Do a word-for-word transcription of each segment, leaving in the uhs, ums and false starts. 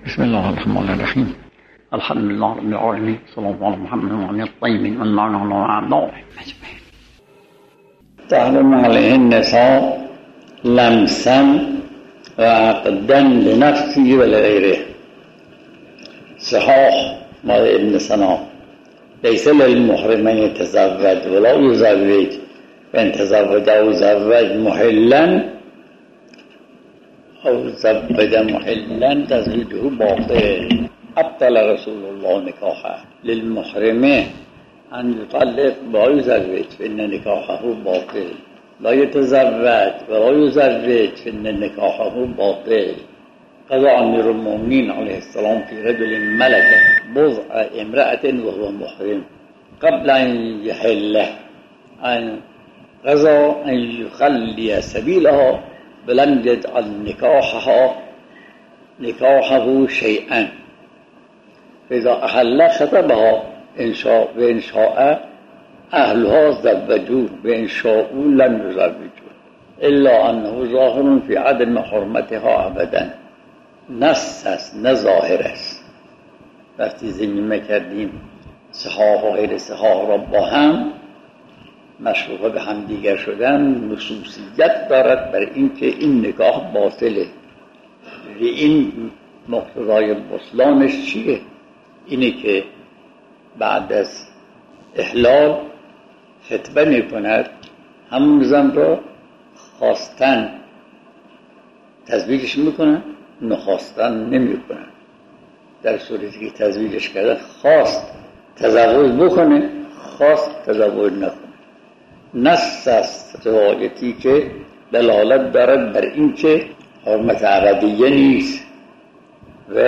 بسم الله الرحمن الرحیم. الحمد لله رب العالمین، صلی الله علی محمد و علی الطیبین و المعنى وعلا. تحرم علیه النساء لمسا و عقدا لنفسی و لغیره. صحاح مال ابن سنا: لیس للمحرم ان يتزوج ولا يزوج، فان تزوج او زوج محلا او زوج محلا تزویجه باطل. ابطل رسول الله نکاحه. للمحرم ان يطلق ولا يزوج فان نکاحه باطل. لا يتزوج ولا يزوج فان نکاحه باطل. قضى امير المؤمنين عليه السلام في رجل ملك بضع امرأة وهو محرم قبل ان يحله، ان قضى ان يخلي سبيلها ولم يجعل نكاحها نكاحه شيئا، فإذا أحل خطبها إن شاء وإن شاء أهلها زوجوه وإن شاءوا لم يزوجوه، إلا أنه ظاهر في عدم حرمتها أبدا. نص است نه ظاهر است. وقتی ضمیمه کردیم صحاح و غیر صحاح را با هم مشروطه به هم دیگر شدن، نصوصیت دارد بر اینکه این نکاح باطله. و این مقتضای بطلانش چیه؟ اینه که بعد از احلال خطبه می کند، همون زن را خواستن تزویجش میکنن، نخواستن نمی کنن. در صورتی که تزویجش کرده خواست تزوج بکنه، خواست تزوج نکنه. نص است روایتی که دلالت دارد بر این که حرمت ابدیه نیست و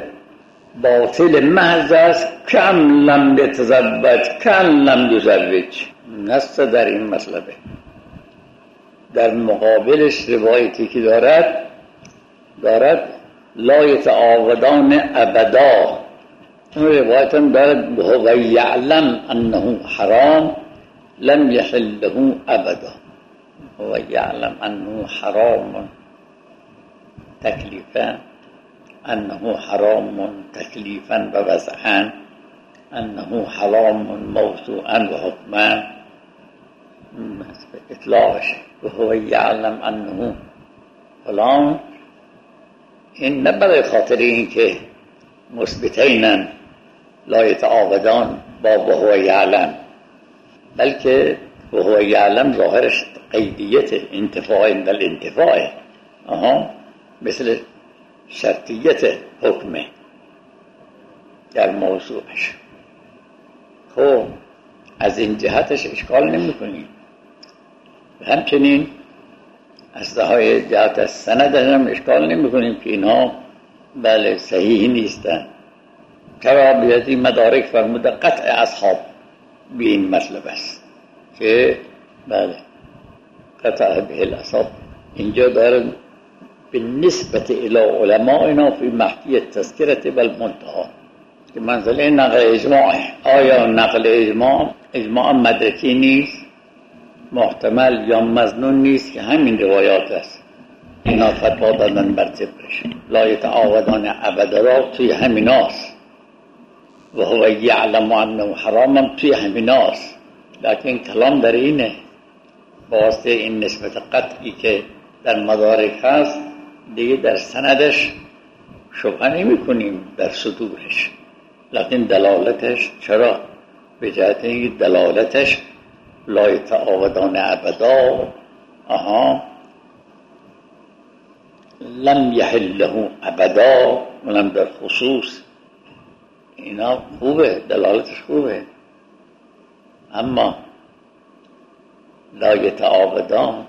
باطل محض است. کم لم یتزوج کم لم یزوج. نص در این مطلبه. در مقابلش روایتی که دارد دارد لا یتعاودان ابدا. اون روایت هم دارد و یعلم انه حرام لم يحله ابدا. و یعلم انه حرام تکلیفا، انه حرام تکلیفا و وضعا، انه حرام موضوعا و حکما. اطلاعش و هو یعلم انه فلان، این نه برای خاطر این که مثبتینن لا یتعاودان با و هو یعلم، بلکه و هو یعلم ظاهرش قیدیت انتفاع بل انتفاع، آها مثل شرطیت حکمه در موضوعش. خب از این جهتش اشکال نمی کنیم. همچنین از های جهت از سند هم اشکال نمی کنیم که اینها بله صحیح نیستن. چرا بیادی مدارک فرموده قطع اصحاب به این مطلب است که بله قطع به الاصحاب. اینجا دارن به نسبت الى علمائنا فی محکی تذکرت والمنتهى که منزله نقل اجماع. آیا نقل اجماع اجماع مدرکی نیست؟ محتمل یا مظنون نیست که همین روایات است. اینا فتوا دادن بر طبقش. لا یتعاودان ابدا را توی همیناست و هو یعلم انه حرام توی همیناست. لیکن کلام در اینه واسطه این نسبت قطعی که در مدارک هست دیگه در سندش شبهه نمی کنیم در صدورش، لیکن دلالتش چرا؟ به جهت اینکه دلالتش لا یتعاودان ابدا، آها لم یحله ابدا، ولم در خصوص. اینا خوبه، دلالتش خوبه. اما لا یتعاودان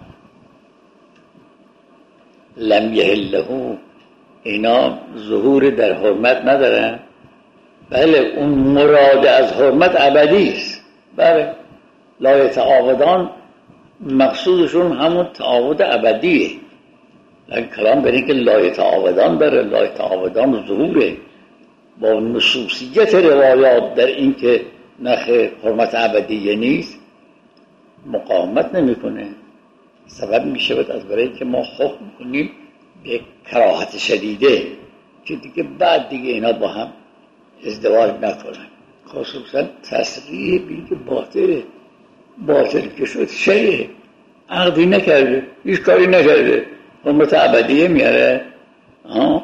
لم یحله، اینا ظهور در حرمت ندارن. بله اون مراد از حرمت ابدی است. بله لا یتعاودان مقصودشون همون تعاود ابدیه، لیکن کلام بر این که لا یتعاودان داره. لا یتعاودان ظهوره با نصوصیت روایات در این که نخ حرمت ابدیه نیست مقاومت نمیکنه. سبب میشه از برای که ما حکم کنیم به کراهت شدیده که دیگه بعد دیگه اینا با هم ازدواج نکنن. خصوصا تصریح بین که باطله، باطل که شد شیعه عقدی نکرده، هیچ کاری نکرده، حرمت ابدیه میاره ها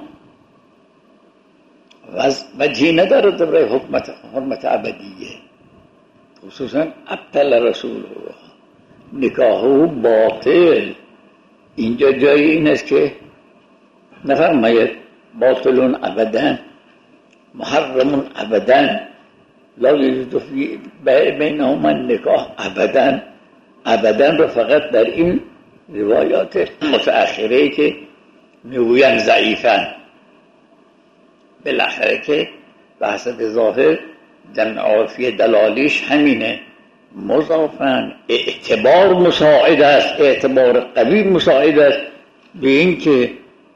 و جی نداره برای حکمت حرمت ابدیه. خصوصا ابطل رسول الله نکاحه باطل. اینجا جایی این است که نفرماید باطلون ابدا محرمون ابدا لا یجوز فی بینهما نکاح ابدا. ابدا رو فقط در این روایات متأخره که میگوین ضعیفن، بالاخره که بحث ظاهر جمع عرفی دلالیش همینه، مضافن اعتبار مساعد است، اعتبار قوی مساعد است به این که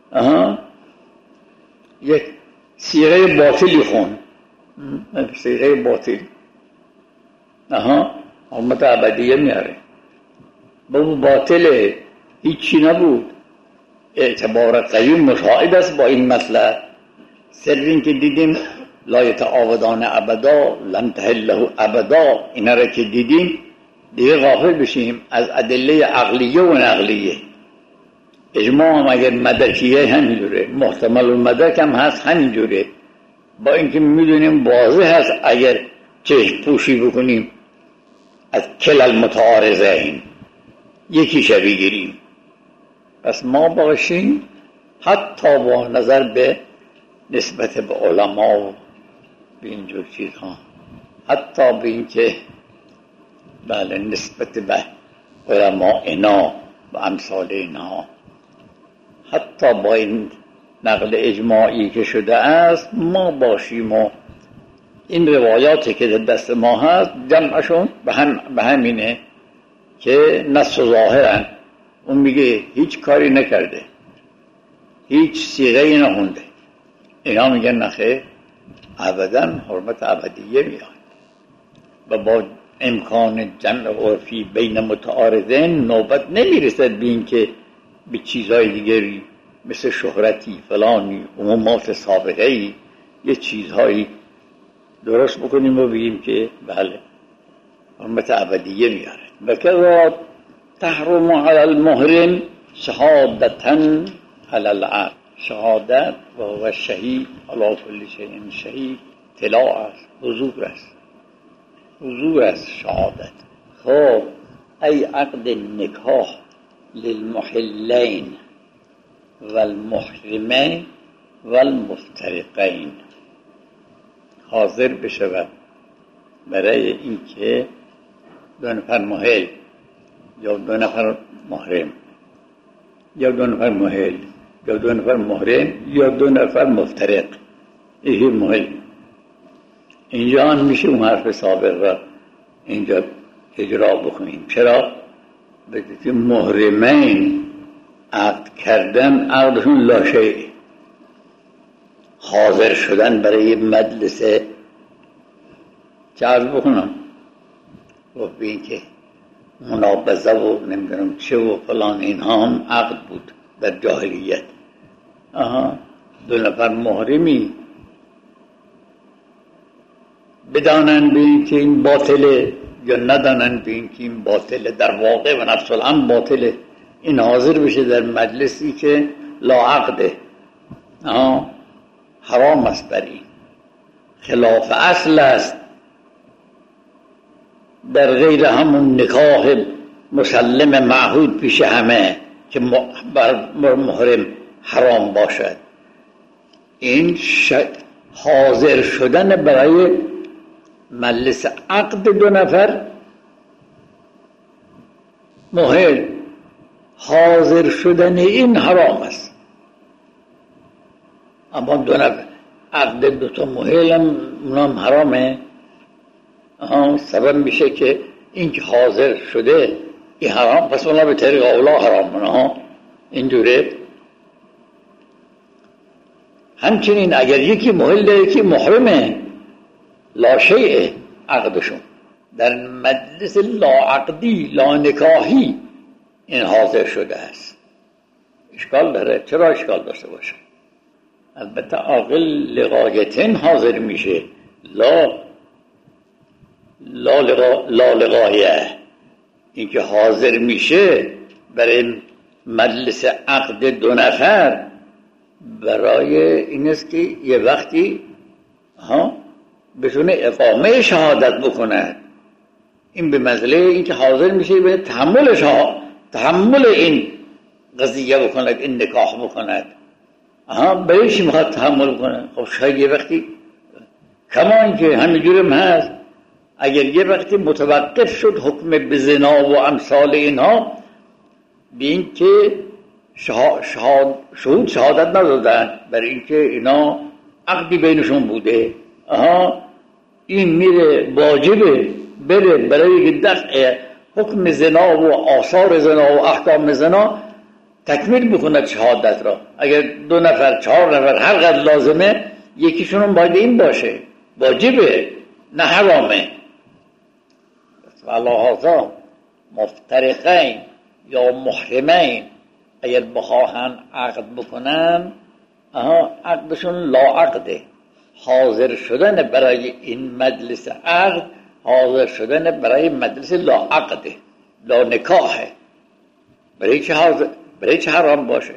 یک صیغه باطلی خون، صیغه باطل آها حرمت ابدیه میاره، با باطله هیچی نبود، اعتبار قوی مساعد است با این مطلب. سر این که دیدیم لا یتعاودان ابدا لم تحله ابدا، اینا را که دیدیم دیگه غافل بشیم از ادله عقلیه و نقلیه. اجماع هم اگر مدرکیه همینجوره، محتمل المدرک هم هست همینجوره، با اینکه میدونیم واضح هست اگر چشم پوشی بکنیم از کل المتعارضین یکی شو بگیریم. پس ما باشیم حتی با نظر به نسبت به علما و به اینجور چیزها، حتی به این که بله نسبت به علما اینا و امثال اینا، حتی با این نقل اجماعی که شده است ما باشیم و این روایاتی که در دست ما هست جمعشون به هم به همینه که نص و ظاهرن. اون میگه هیچ کاری نکرده، هیچ صیغه‌ای نخونده، اینا میگن نخیر ابدا حرمت ابدیه میاد و با امکان جمع عرفی بین متعارضین نوبت نمیرسد به این که به چیزهای دیگری مثل شهرتی فلانی عمومات سابقه‌ای یه چیزهایی درست بکنیم و بگیم که بله حرمت ابدیه میاره. بکذا تحرم علی المحرم شهادتا علی العقد، شهادت و هو شهید علی کل شیء شهید طلاع است، حضور است، حضور است شهادت. خب ای عقد نکاح للمحلین والمحرمین والمفترقین، حاضر بشود برای اینکه دو نفر محل یا دو نفر محرم یا دو نفر محل یا دو نفر محرم یا دو نفر مفترق، یه محل. اینجا هم میشه اون حرف سابق را اینجا اجرا بکنیم. چرا؟ بگید که محرمین عقد کردن عقدشون لاشه، حاضر شدن برای مجلس چه عرض بکنم و بین که منابضه و نمیدونم چه و فلان اینها هم عقد بود در جاهلیت. آها دو نفر محرمی بدانن بین که این باطله یا ندانن بین که این باطله، در واقع و نفس الامر باطله، این حاضر بشه در مجلسی که لا عقده، آها حرام است بر این، خلاف اصل است، در غیر همون نکاح مسلم معهود پیش همه که بر محرم حرام باشد. این حاضر شدن برای مجلس عقد دو نفر محل، حاضر شدن این حرام است. اما دو نفر عقد دو تا محل هم اونام حرامه، سبب میشه که این که حاضر شده این حرام، پس اونا به طریق اولا حرام ها اینجوره. همچنین اگر یکی محل یکی محرمه لا شیء عقدشون، در مجلس لا عقدی لا نکاحی این حاضر شده است، اشکال داره. چرا اشکال داشته باشه؟ البته عاقل لغایتن حاضر میشه، لا لا لغا لا لغایه، اینکه حاضر میشه برای مجلس عقد دو نفر برای این است که یه وقتی ها بتونه اقامه شهادت بکند. این به منزله اینکه حاضر میشه به تحمل شها تحمل این قضیه بکند، این نکاح بکند. آها برای چی میخواد تحمل کنه؟ خب شاید یه وقتی کما اینکه همینجورم هست، اگر یه وقتی متوقف شد حکم به زنا و امثال اینها، به این که شهاد شهود شهادت ندادن برای اینکه اینا عقدی بینشون بوده، آها این میره واجبه بره برای دفع حکم زنا و آثار زنا و احکام زنا تکمیل بکند شهادت را. اگر دو نفر چهار نفر هر قدر لازمه، یکیشون باید این باشه، واجبه نه حرامه. والله مفترقین یا محرمین اگر بخواهن عقد بکنن، آها عقدشون لا عقده، حاضر شدن برای این مجلس عقد حاضر شدن برای مجلس لا عقده، لا نکاحه. برای چه حاضر برای چه حرام باشه؟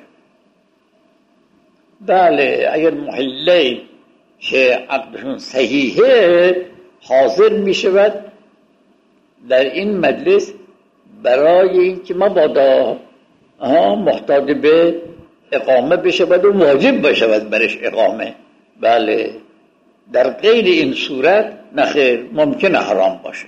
بله اگر محلین که عقدشون صحیحه حاضر می شود در این مجلس برای اینکه مبادا محتاج به اقامه بشود و واجب بشود برش اقامه. بله در غیر این صورت نخیر، ممکنه حرام باشه،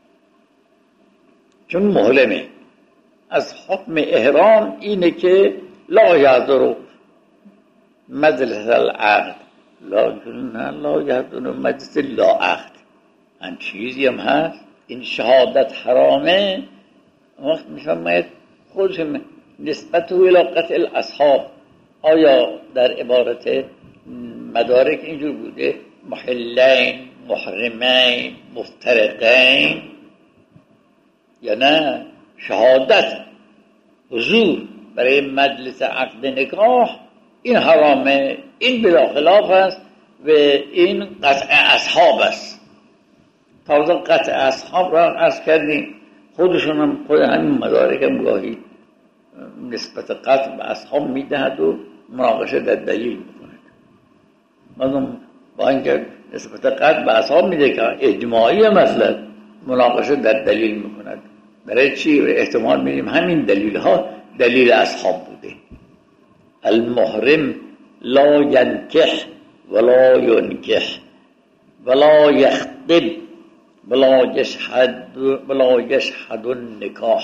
چون محرمه. از حکم احرام اینه که لا یحضر مجلس العقد، لا لا یحضر مجلس لا عقد. این چیزی هم هست، این شهادت حرامه. وقت میفرماید خودشون نسبت و علاقت الاصحاب، آیا در عبارت مدارک اینجور بوده محلین، محرمین، مفترقین، یا نه شهادت حضور برای مجلس عقد نکاح این حرامه، این بلا خلاف است و این قطع اصحاب است. تازه قطع اصحاب را عرض کردیم، خودشون هم خود همین مدارک هم گاهی نسبت قطع به اصحاب میدهد و مناقشه در دلیل میکند. مردم با اینکه نسبت قطع به اصحاب میده که اجماعی مثلا مناقشه در دلیل میکند. برای چی؟ احتمال میدیم همین دلیل ها دلیل اصحاب بوده. المحرم لا ینکح ولا ینکح ولا یخطب ولا یشهد ولا یشهد النکاح.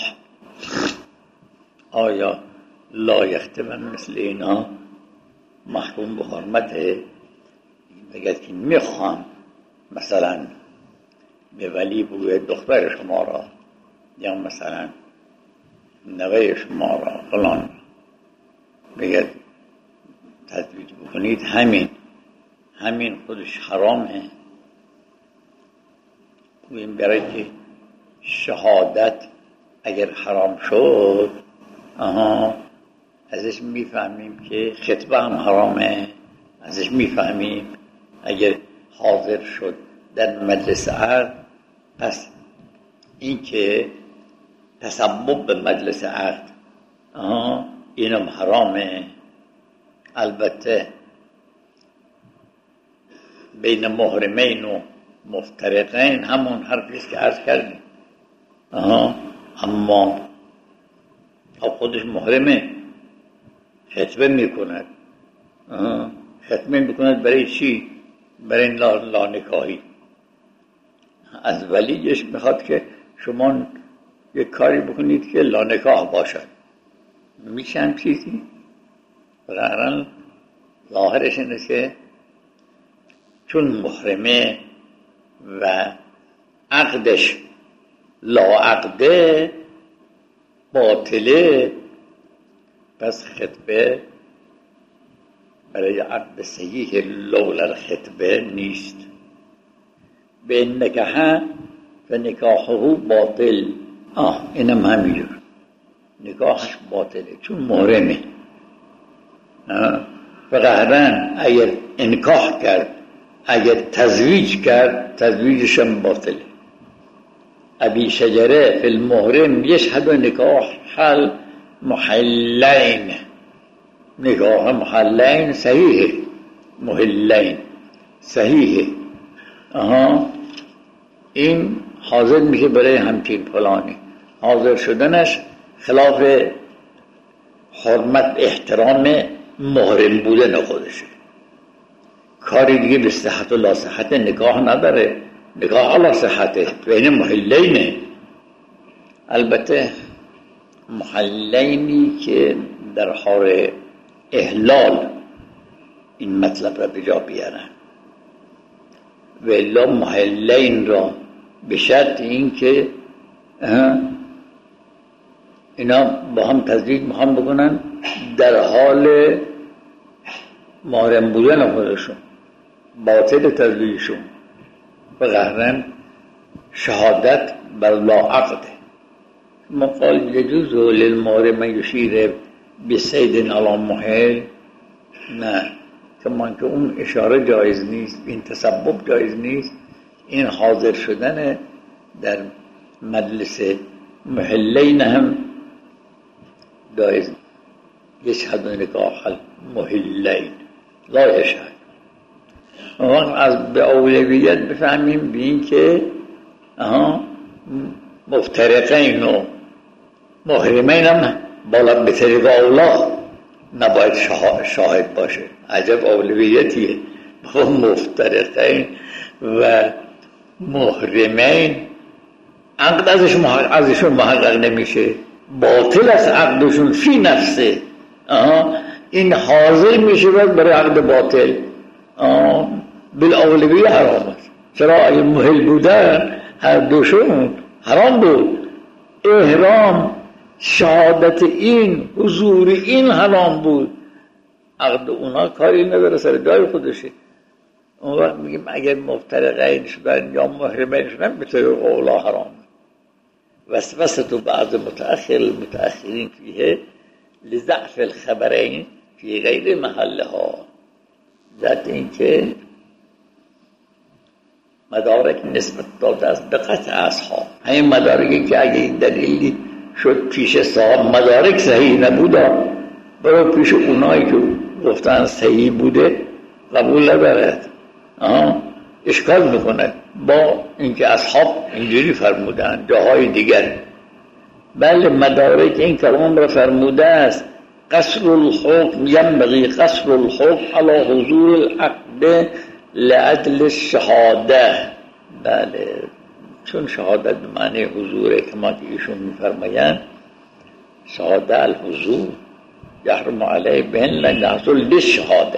آیا لا یخطب مثل اینا محکوم به حرمته؟ بگید که میخوام مثلا به ولی بگوید دختر شما را یا مثلا نوه شما را فلان بگید تزویج بکنید، همین همین خودش حرامه. این برای که شهادت اگر حرام شد، آها ازش میفهمیم که خطبه هم حرامه. ازش میفهمیم اگر حاضر شد در مجلس عقد، پس این که تسبب به مجلس عقد، آها اینم حرامه. البته بین محرمین و مفترقین همون حرفیست که عرض کردیم. آها اما خودش محرمه، خطبه میکند. آها خطبه میکند برای چی؟ برای لا, لا نکاحی. از ولیش میخواد که شما یک کاری بکنید که لا نکاح باشد. میشه هم چیزی؟ برای ظاهرش اینه که چون محرمه و عقدش لا عقده باطله، پس خطبه برای عقد صحیح لولا الخطبه نیست. به نکاح و نکاحه باطل. آه اینم همینجور، نکاحش باطله چون محرمه. فقهرن اگر انکاح کرد، اگر تزویج کرد، تزویجش هم باطله. ابی شجره فی المحرم یشهد نکاح حل محلین، نکاح محلین صحیحه، محلین صحیحه. آها، این حاضر میشه برای همچین فلانی. حاضر شدنش خلاف حرمت احترام محرم بودن خودشه. کاری دیگه به صحت و لا صحت نکاح نداره. نکاح علی صحته، بین محلینه. البته محلینی که در حال احلال این مطلب را به جا بیارن، و الا محلین را به شرط این که اینا با هم تزویج میخوان بکنن در حال محرم بودن خودشون، باطل تزویجشون. و قهرن شهادت بر لا عقده. مقال یجوز للمحرم یشیر بسید علی محل، نه، کمان که اون اشاره جایز نیست، این تسبب جایز نیست. این حاضر شدن در مجلس محلین هم جایز نیست. یشهد نکاح المحلین لا یشهد. وقت از به اولویت بفهمیم به این که آها مفترقین و محرمین هم بالا به طریق اولا نباید شاهد باشه. عجب اولویتیه. مفترقین و محرمین عقد ازشون ازشون محقق نمیشه، باطل از عقدشون فی نفسه. آها، این حاضر میشه برای عقد باطل. آه بالاولویه حرام است. چرا؟ اگه محل بودن هر دوشون حرام بود. احرام، شهادت این، حضور این حرام بود. عقد اونا کاری نداره، سر جای خودشه. اون وقت میگیم اگر مفترقین شدن یا محرمین شدن به طور اولا حرام. وسوسه بعض متأخر المتأخرین فیه لضعف الخبرین فی غیر محلها. ذات این که مدارک نسبت داده است به قطع اصحاب. همین مدارکی که اگه این دلیلی شد پیش صاحب مدارک صحیح نبوده، برای پیش اونایی که گفتن صحیح بوده قبول ندارد، اشکال میکنه با اینکه اصحاب اینجوری فرمودن جاهای دیگر. بله، مدارک این کلام را فرموده است. قصر الحكم ينبغي قصر الحكم على حضور العقد لعدل الشهاده. بله، چون شهادت به معنی حضوره که ما که ایشون میفرمایند شهاده الحضور یحرم علیه بهن لن یحصل للشهاده.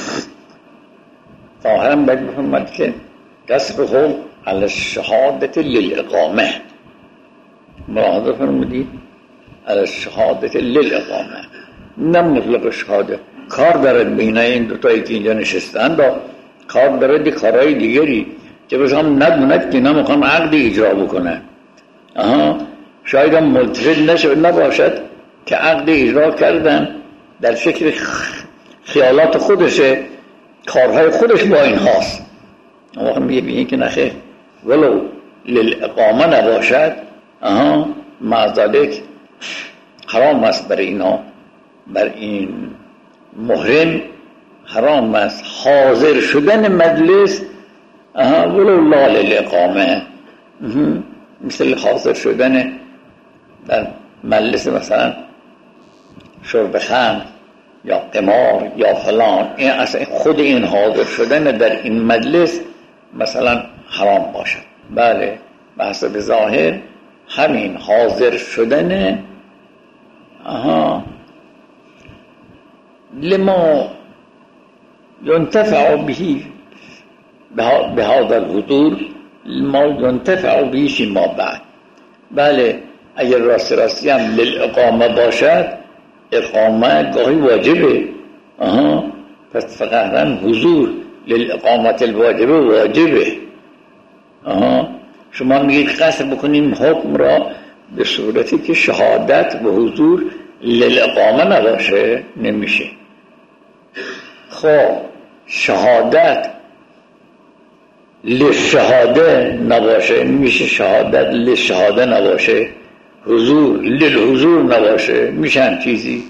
ظاهرا باید بفرماد که قصر الحكم على الشهاده للاقامه. ملاحظه فرمودید على الشهاده للاقامه، نه مطلق شهاده. کار دارد بین این دوتایی که اینجا نشستن دا کار دارد دی کارهای دیگری که بس هم ندوند که نمیخوان عقد اجرا بکنن. آها، شاید هم ملتفت نشد نباشد که عقد اجرا کردن در فکر خیالات خودشه، کارهای خودش با این هاست. اما میگه بینید که نخیر ولو للاقامه نباشد، آها، معذالک حرام است برای اینا، بر این محرم حرام است حاضر شدن مجلس، ولو لا للاقامه، مثل حاضر شدن در مجلس مثلا شرب خمر یا قمار یا فلان. این اصلا خود این حاضر شدن در این مجلس مثلا حرام باشد. بله، به حسب ظاهر همین حاضر شدن آها لما ينتفع به بهذا الحضور، ما ينتفع به فيما بعد. بله، اگر راست راستی هم للاقامه باشد، اقامه گاهی واجبه. آها، پس فقط حضور للاقامت الواجبه واجبه. آها، شما میگید قصد بکنیم حکم را به صورتی که شهادت و حضور للاقامه نباشه، نمیشه. خب شهادت لشهاده نباشه میشه شهادت لشهاده نباشه، حضور للحضور نباشه میشه هم چیزی.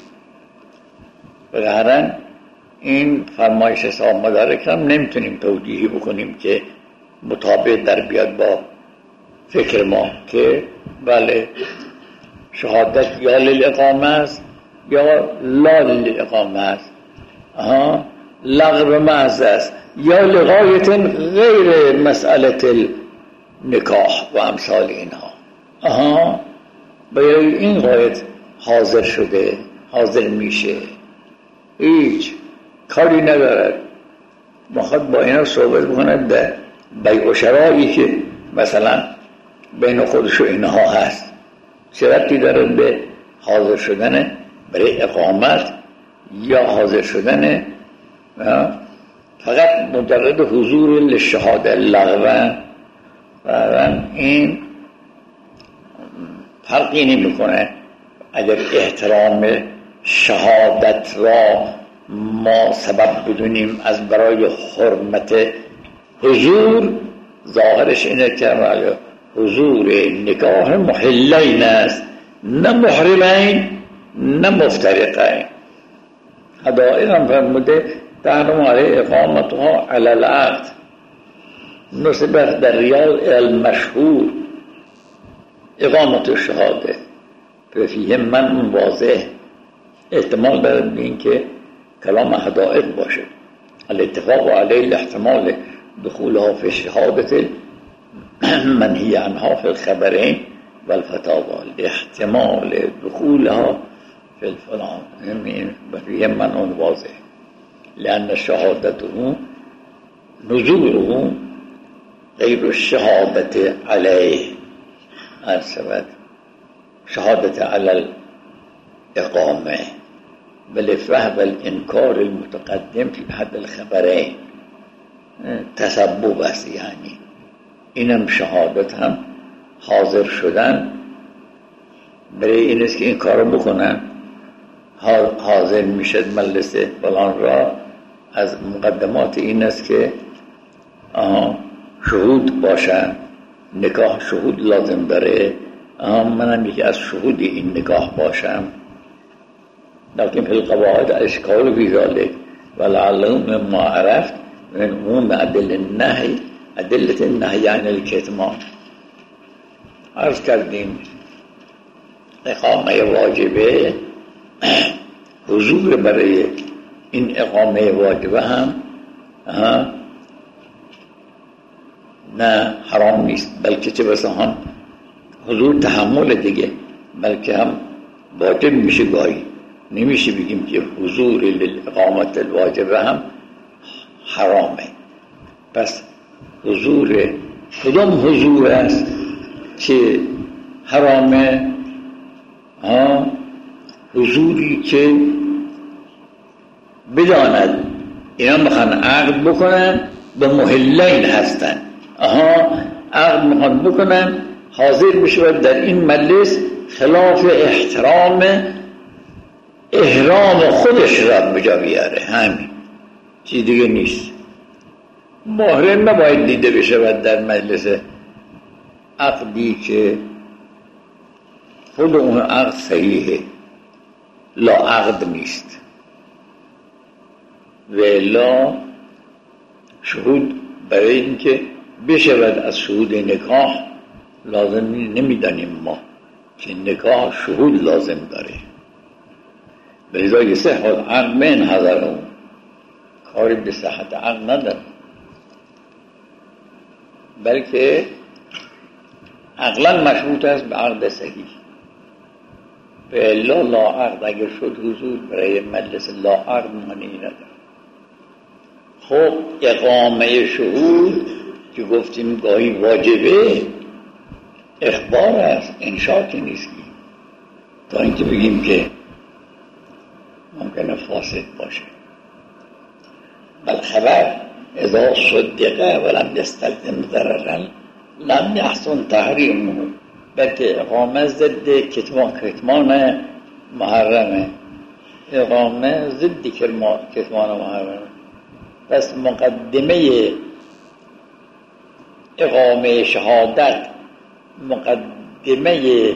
بگرن این فرمایش صاحب مدارک هم نمیتونیم توجیهی بکنیم که مطابق در بیاد با فکر ما که بله شهادت یا للاقامه است یا لا للاقامه است، آها لغو محض است یا لغایت غیر مسئله نکاح و امثال اینها. آها برای این غایت حاضر شده، حاضر میشه، هیچ کاری ندارد، میخواد با اینا صحبت بکنه در بیع و شرایی که مثلا بین خودش و اینها هست، چه ربطی داره به حاضر شدن برای اقامت یا حاضر شدن فقط مجرد حضور لشهاده لغوان. و این فرقی نمی کنه اگر احترام شهادت را ما سبب بدونیم از برای حرمت حضور، ظاهرش اینه که حضور نکاح محلین است، نه محرمین نه مفترقین. حدائق هم فرموده تحرم علیه اقامتها علی العقد نسبت در ریال المشهور اقامت الشهاده فیه من واضح. احتمال دارد به این که کلام حدائق باشه. الاتفاق علیه الاحتمال دخولها فی شهادت منهی عنها فی الخبرین و الفتاوی احتمال دخولها فی الفلان و فیه من واضح لأن شهادته نزوله غیر الشهادت علیه ارسبت شهادت علی الاقامه بل فهم الانکار المتقدم فی حد الخبرین تسبب است. یعنی اینم شهادت هم حاضر شدن برای این است که این کارو بکنن. حاضر میشد مجلس فلان را از مقدمات این است که آها شهود باشن، نکاح شهود لازم داره، آها منم یکی از شهود این نکاح باشم. لیکن فی القواعد اشکال فی ذلک ولعلهم ما عرفت من عموم ادله النهی ادله النهی عن الکتمان. عرض کردیم اقامه واجبه حضور برای این اقامه واجبه هم نه حرام نیست، بلکه چه بسا هم حضور تحمل دیگه، بلکه هم واجب میشه. گاهی نمیشه بگیم که حضور للاقامت الواجبه هم حرامه. پس حضور کدام حضور است که حرامه؟ ها حضوری که بداند اینا میخوان عقد بکنن به محلین هستن، آها عقد میخوان بکنن، حاضر بشه در این مجلس خلاف احترام احرام خودش را بجا بیاره، همین چیز دیگه نیست. محرم نباید دیده بشه در مجلس عقدی که خود اون عقد صحیحه، لا عقد نیست. و لا شهود برای اینکه بشود از شهود نکاح لازم نمیدانیم ما که نکاح شهود لازم داره. به ازای صحت عقد من حضر اون کاری به صحت عقد نداره، بلکه عقلا مشروط است به عقد صحیح. به لا لا عقد اگر شد حضور برای مجلس لا عقد معنی نداره. خب اقامه شهود که گفتیم گاهی واجبه اخبار است، انشاء که نیست، تا اینکه بگیم که ممکنه فاسد باشه. بل خبر اذا صدقه ولم یستلزم ضررا لم یحسن تحریمه. بلکه اقامه ضد کتمان کتمان محرمه، اقامه ضد کتمان محرمه. پس مقدمه اقامه شهادت مقدمه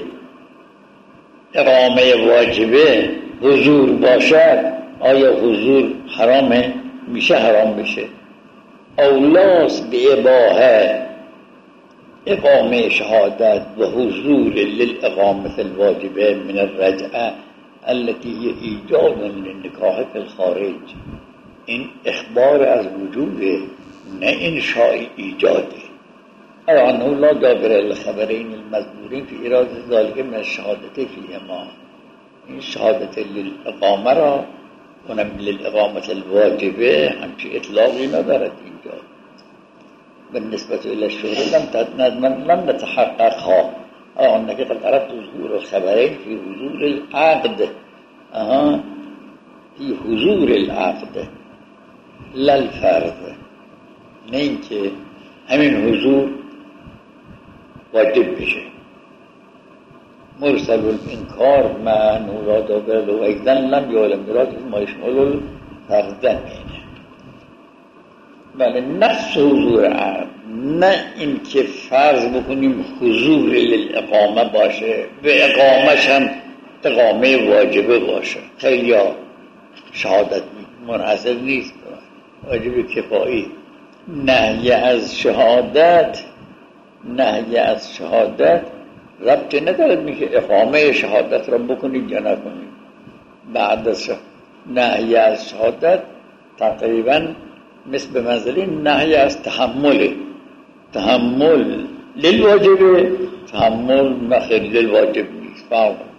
اقامه واجبه حضور باشد، آیا حضور حرامه؟ میشه حرام بشه. اولاس به اباحه اقامه شهادت و حضور للاقامه الواجبه من الرجعه التي هي ایجاد للنکاح فی الخارج. این اخبار از وجوده، نه انشاء ایجاده. انه لا دابر الخبرین المذکورین فی ایراد ذلك من الشهادت فیهما. این شهادت للاقامه را اونم للاقامه الواجبه همچی اطلاقی ندارد اینجا. بالنسبة إلى الشهور لم لم نتحققها، أو أنك قد أردت ظهور الخبرين في حضور العقد، أها في حضور العقد لا الفرض. نه اینکه همین حضور واجب بشه. مرسل الانکار مع نورا دابر و ایضا لم یعلم مراد ما يشمل الفرض. بله نفس حضور عقد، نه اینکه فرض بکنیم حضور للاقامه باشه به اقامهش هم اقامه واجبه باشه. خیلی ها شهادت منحصر نیست، واجب کفایی. نهی از شهادت نهی از شهادت ربطی ندارد میشه اقامه شهادت را بکنید یا نکنید. بعد از نهی از شهادت تقریباً مثل به منزله نهی از تحمل تحمل للواجب، تحمل مخیر للواجب نیست.